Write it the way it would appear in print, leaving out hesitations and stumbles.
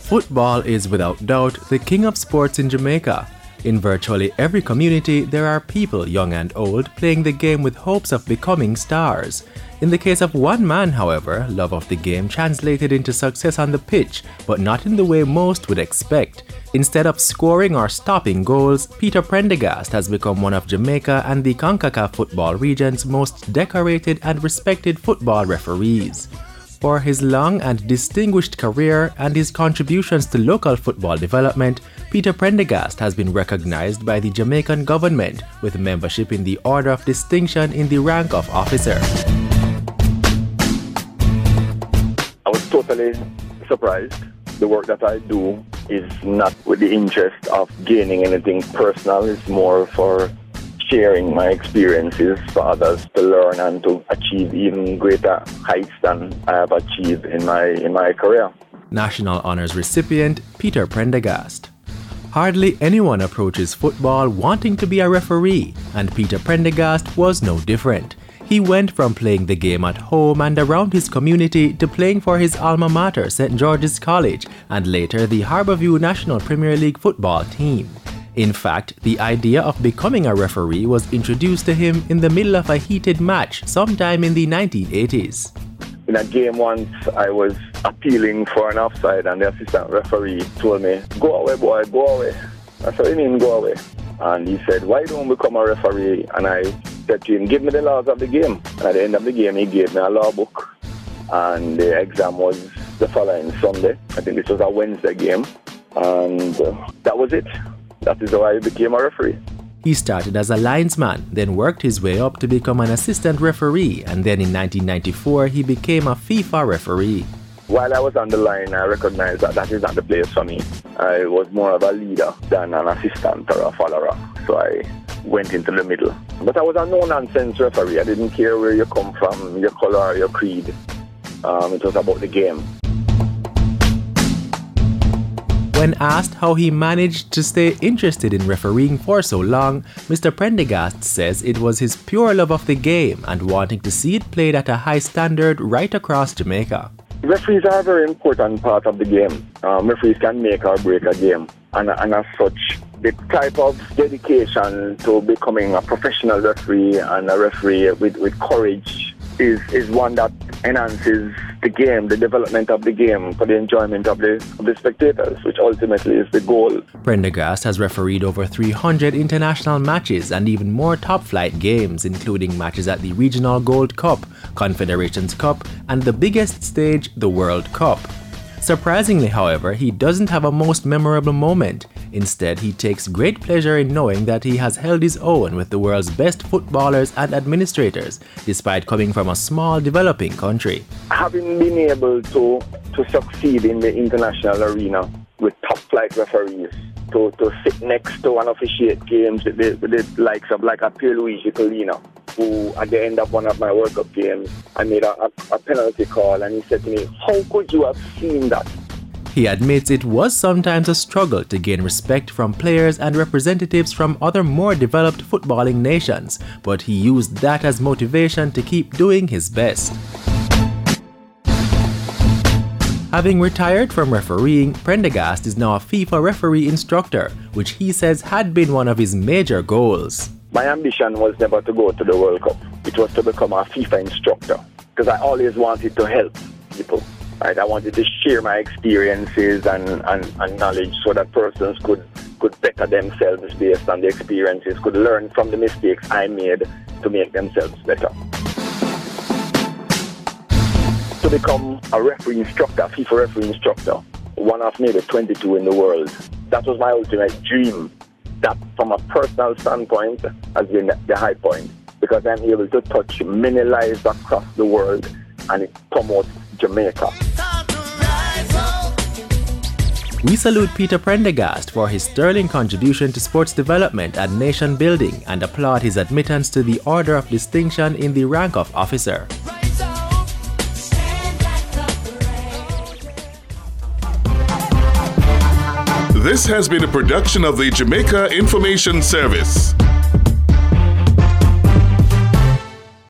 Football is without doubt the king of sports in Jamaica. In virtually every community, there are people, young and old, playing the game with hopes of becoming stars. In the case of one man, however, love of the game translated into success on the pitch, but not in the way most would expect. Instead of scoring or stopping goals, Peter Prendergast has become one of Jamaica and the CONCACAF football region's most decorated and respected football referees. For his long and distinguished career and his contributions to local football development, Peter Prendergast has been recognized by the Jamaican government with membership in the Order of Distinction in the rank of officer. I was totally surprised. The work that I do is not with the interest of gaining anything personal. It's more for sharing my experiences for others to learn and to achieve even greater heights than I have achieved in my career. National Honours recipient Peter Prendergast. Hardly anyone approaches football wanting to be a referee, and Peter Prendergast was no different. He went from playing the game at home and around his community to playing for his alma mater, St. George's College, and later the Harbourview National Premier League football team. In fact, the idea of becoming a referee was introduced to him in the middle of a heated match sometime in the 1980s. In a game once, I was appealing for an offside and the assistant referee told me, "Go away, boy, go away." I said, "What do you mean, go away?" And he said, "Why don't you become a referee?" And I said to him, "Give me the laws of the game." And at the end of the game, he gave me a law book. And the exam was the following Sunday. I think this was a Wednesday game. And that was it. That is how I became a referee. He started as a linesman, then worked his way up to become an assistant referee, and then in 1994 he became a FIFA referee. While I was on the line, I recognized that is not the place for me. I was more of a leader than an assistant or a follower, so I went into the middle. But I was a no-nonsense referee. I didn't care where you come from, your color or your creed. It was about the game. When asked how he managed to stay interested in refereeing for so long, Mr. Prendergast says it was his pure love of the game and wanting to see it played at a high standard right across Jamaica. Referees are a very important part of the game. Referees can make or break a game. And as such, the type of dedication to becoming a professional referee and a referee with courage is one that enhances the game, the development of the game for the enjoyment of the spectators, which ultimately is the goal. Prendergast has refereed over 300 international matches and even more top-flight games, including matches at the Regional Gold Cup, Confederations Cup, and the biggest stage, the World Cup. Surprisingly, however, he doesn't have a most memorable moment. Instead, he takes great pleasure in knowing that he has held his own with the world's best footballers and administrators, despite coming from a small, developing country. Having been able to succeed in the international arena with top-flight referees, to sit next to and officiate games with the likes of like a Pierluigi Collina, who at the end of one of my World Cup games, I made a penalty call and he said to me, "How could you have seen that?" He admits it was sometimes a struggle to gain respect from players and representatives from other more developed footballing nations, but he used that as motivation to keep doing his best. Having retired from refereeing, Prendergast is now a FIFA referee instructor, which he says had been one of his major goals. My ambition was never to go to the World Cup. It was to become a FIFA instructor, because I always wanted to help people. Right? I wanted to share my experiences and knowledge so that persons could better themselves based on the experiences, could learn from the mistakes I made to make themselves better. To become a referee instructor, a FIFA referee instructor, one of maybe 22 in the world, that was my ultimate dream. That, from a personal standpoint, has been the high point, because I'm able to touch many lives across the world and it promotes Jamaica. We salute Peter Prendergast for his sterling contribution to sports development and nation building and applaud his admittance to the Order of Distinction in the rank of officer. This has been a production of the Jamaica Information Service.